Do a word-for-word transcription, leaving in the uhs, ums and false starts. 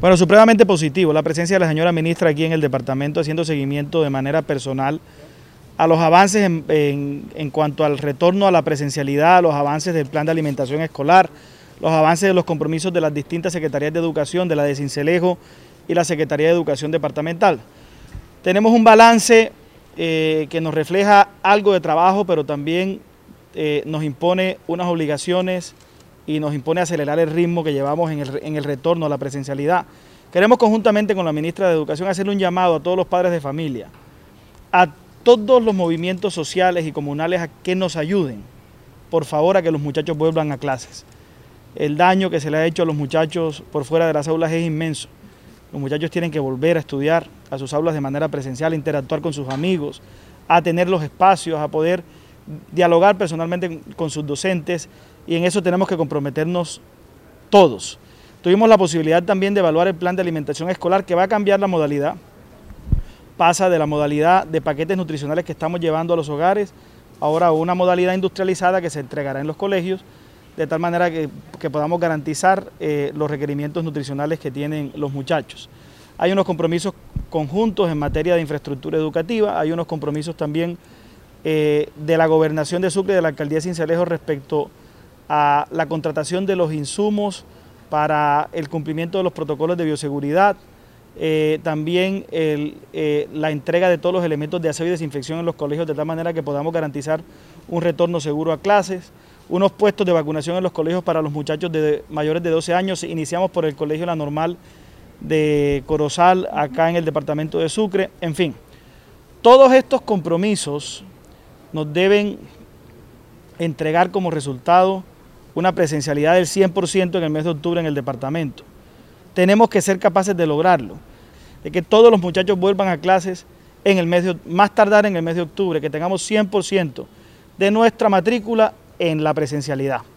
Bueno, supremamente positivo la presencia de la señora ministra aquí en el departamento haciendo seguimiento de manera personal a los avances en, en, en cuanto al retorno a la presencialidad, los avances del plan de alimentación escolar, los avances de los compromisos de las distintas secretarías de educación, de la de Sincelejo y la Secretaría de Educación Departamental. Tenemos un balance eh, que nos refleja algo de trabajo, pero también eh, nos impone unas obligaciones y nos impone acelerar el ritmo que llevamos en el, en el retorno a la presencialidad. Queremos conjuntamente con la ministra de Educación hacerle un llamado a todos los padres de familia, a todos los movimientos sociales y comunales a que nos ayuden, por favor, a que los muchachos vuelvan a clases. El daño que se le ha hecho a los muchachos por fuera de las aulas es inmenso. Los muchachos tienen que volver a estudiar a sus aulas de manera presencial, a interactuar con sus amigos, a tener los espacios, a poder dialogar personalmente con sus docentes, y en eso tenemos que comprometernos todos. Tuvimos la posibilidad también de evaluar el plan de alimentación escolar, que va a cambiar la modalidad. Pasa de la modalidad de paquetes nutricionales que estamos llevando a los hogares, ahora a una modalidad industrializada que se entregará en los colegios, de tal manera que, que podamos garantizar eh, los requerimientos nutricionales que tienen los muchachos. Hay unos compromisos conjuntos en materia de infraestructura educativa, hay unos compromisos también eh, de la Gobernación de Sucre y de la Alcaldía de Sincelejo respecto a la contratación de los insumos para el cumplimiento de los protocolos de bioseguridad, eh, también el, eh, la entrega de todos los elementos de aseo y desinfección en los colegios de tal manera que podamos garantizar un retorno seguro a clases, unos puestos de vacunación en los colegios para los muchachos de mayores de doce años. Iniciamos por el Colegio La Normal de Corozal, acá en el departamento de Sucre. En fin, todos estos compromisos nos deben entregar como resultado una presencialidad del cien por ciento en el mes de octubre en el departamento. Tenemos que ser capaces de lograrlo, de que todos los muchachos vuelvan a clases en el mes de, más tardar en el mes de octubre, que tengamos cien por ciento de nuestra matrícula en la presencialidad.